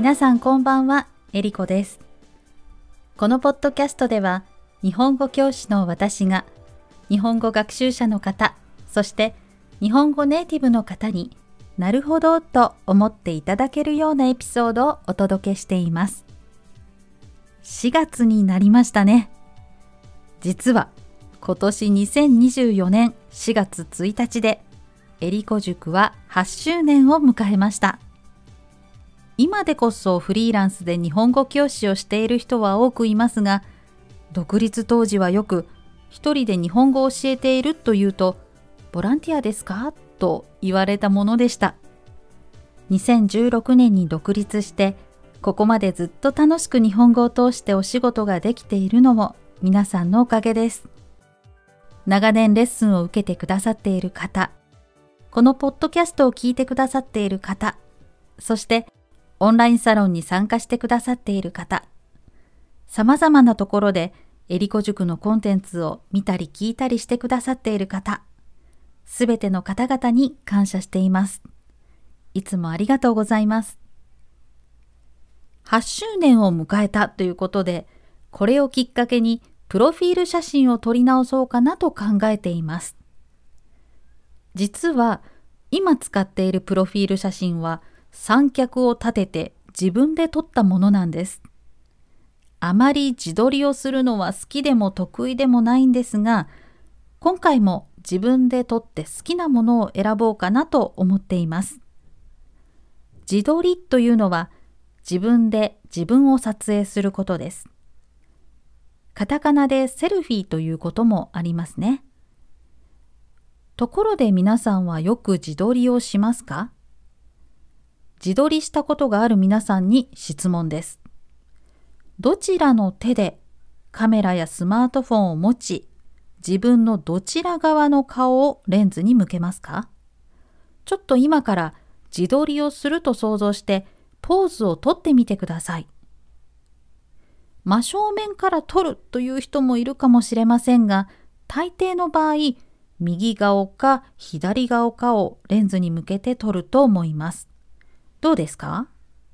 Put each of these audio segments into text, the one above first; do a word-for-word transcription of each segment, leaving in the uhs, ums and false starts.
皆さんこんばんは、えりこです。このポッドキャストでは、日本語教師の私が、日本語学習者の方、そして日本語ネイティブの方になるほどと思っていただけるようなエピソードをお届けしています。しがつになりましたね。実は今年にせんにじゅうよねんしがつついたちでえりこ塾ははちしゅうねんを迎えました。今でこそフリーランスで日本語教師をしている人は多くいますが、独立当時はよく一人で日本語を教えているというと、ボランティアですかと言われたものでした。にせんじゅうろくねんに独立して、ここまでずっと楽しく日本語を通してお仕事ができているのも皆さんのおかげです。長年レッスンを受けてくださっている方、このポッドキャストを聞いてくださっている方、そしてオンラインサロンに参加してくださっている方、様々なところでえりこ塾のコンテンツを見たり聞いたりしてくださっている方、すべての方々に感謝しています。いつもありがとうございます。はちしゅうねんを迎えたということで、これをきっかけにプロフィール写真を撮り直そうかなと考えています。実は今使っているプロフィール写真は三脚を立てて自分で撮ったものなんです。あまり自撮りをするのは好きでも得意でもないんですが、今回も自分で撮って好きなものを選ぼうかなと思っています。自撮りというのは自分で自分を撮影することです。カタカナでセルフィーということもありますね。ところで皆さんはよく自撮りをしますか？自撮りしたことがある皆さんに質問です。どちらの手でカメラやスマートフォンを持ち、自分のどちら側の顔をレンズに向けますか？ちょっと今から自撮りをすると想像してポーズをとってみてください。真正面から撮るという人もいるかもしれませんが、大抵の場合、右顔か左顔かをレンズに向けて撮ると思います。どうですか？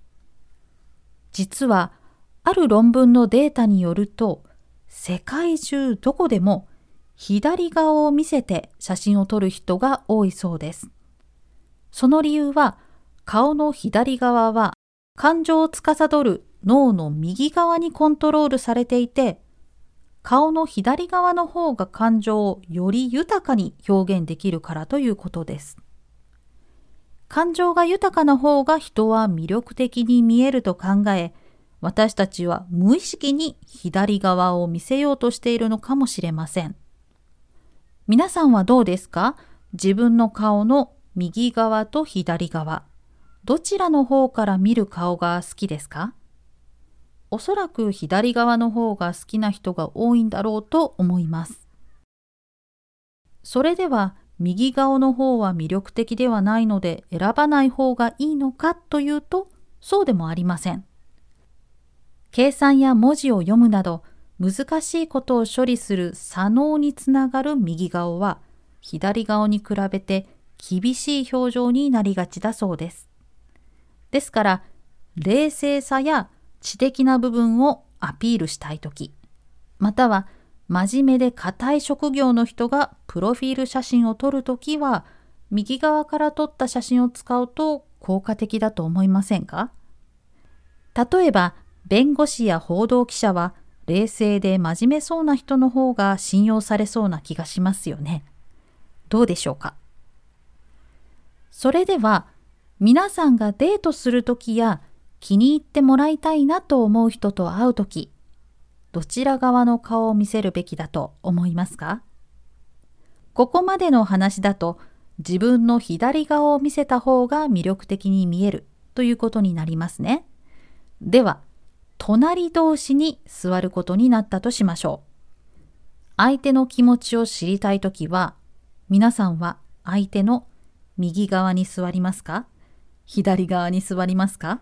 実は、ある論文のデータによると、世界中どこでも左顔を見せて写真を撮る人が多いそうです。その理由は、顔の左側は感情を司る脳の右側にコントロールされていて、顔の左側の方が感情をより豊かに表現できるからということです。感情が豊かな方が人は魅力的に見えると考え、私たちは無意識に左側を見せようとしているのかもしれません。皆さんはどうですか？自分の顔の右側と左側、どちらの方から見る顔が好きですか？おそらく左側の方が好きな人が多いんだろうと思います。それでは右顔の方は魅力的ではないので選ばない方がいいのかというと、そうでもありません。計算や文字を読むなど難しいことを処理する左脳につながる右顔は左顔に比べて厳しい表情になりがちだそうです。ですから冷静さや知的な部分をアピールしたいとき、または真面目で固い職業の人がプロフィール写真を撮るときは、右側から撮った写真を使うと効果的だと思いませんか？例えば、弁護士や報道記者は冷静で真面目そうな人の方が信用されそうな気がしますよね。どうでしょうか？それでは、皆さんがデートするときや気に入ってもらいたいなと思う人と会うとき、どちら側の顔を見せるべきだと思いますか？ここまでの話だと自分の左側を見せた方が魅力的に見えるということになりますね。では、隣同士に座ることになったとしましょう。相手の気持ちを知りたいときは、皆さんは相手の右側に座りますか？左側に座りますか？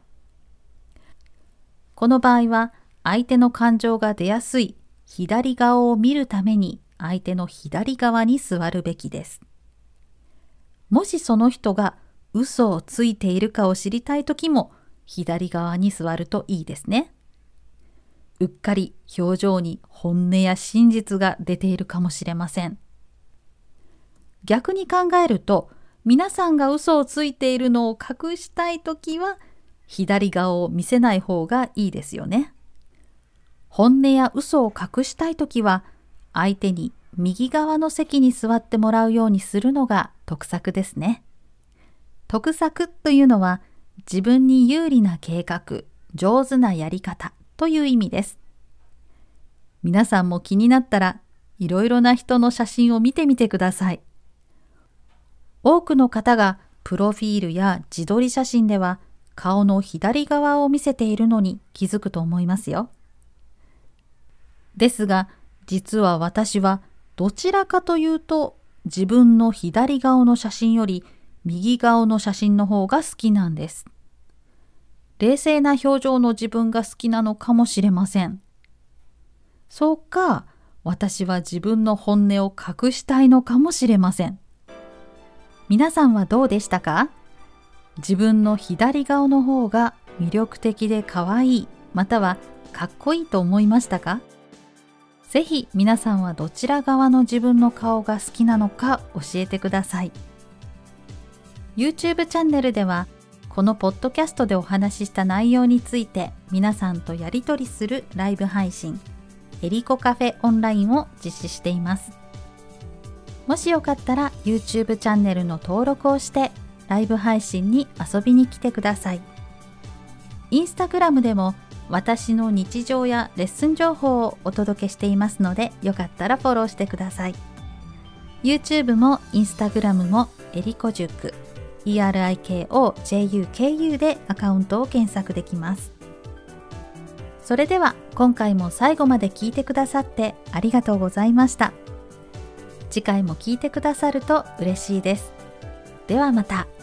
この場合は、相手の感情が出やすい左側を見るために相手の左側に座るべきです。もしその人が嘘をついているかを知りたいときも左側に座るといいですね。うっかり表情に本音や真実が出ているかもしれません。逆に考えると、皆さんが嘘をついているのを隠したいときは、左側を見せない方がいいですよね。本音や嘘を隠したいときは、相手に右側の席に座ってもらうようにするのが得策ですね。得策というのは、自分に有利な計画、上手なやり方という意味です。皆さんも気になったら、いろいろな人の写真を見てみてください。多くの方がプロフィールや自撮り写真では顔の左側を見せているのに気づくと思いますよ。ですが、実は私はどちらかというと自分の左顔の写真より右顔の写真の方が好きなんです。冷静な表情の自分が好きなのかもしれません。そうか、私は自分の本音を隠したいのかもしれません。皆さんはどうでしたか？自分の左顔の方が魅力的で可愛い、またはかっこいいと思いましたか？ぜひ皆さんはどちら側の自分の顔が好きなのか教えてください。YouTube チャンネルではこのポッドキャストでお話しした内容について皆さんとやり取りするライブ配信エリコカフェオンラインを実施しています。もしよかったら YouTube チャンネルの登録をしてライブ配信に遊びに来てください。インスタグラムでも私の日常やレッスン情報をお届けしていますので、よかったらフォローしてください。YouTube もインスタグラムもエリコ塾 エリコジュク でアカウントを検索できます。それでは今回も最後まで聞いてくださってありがとうございました。次回も聞いてくださると嬉しいです。ではまた。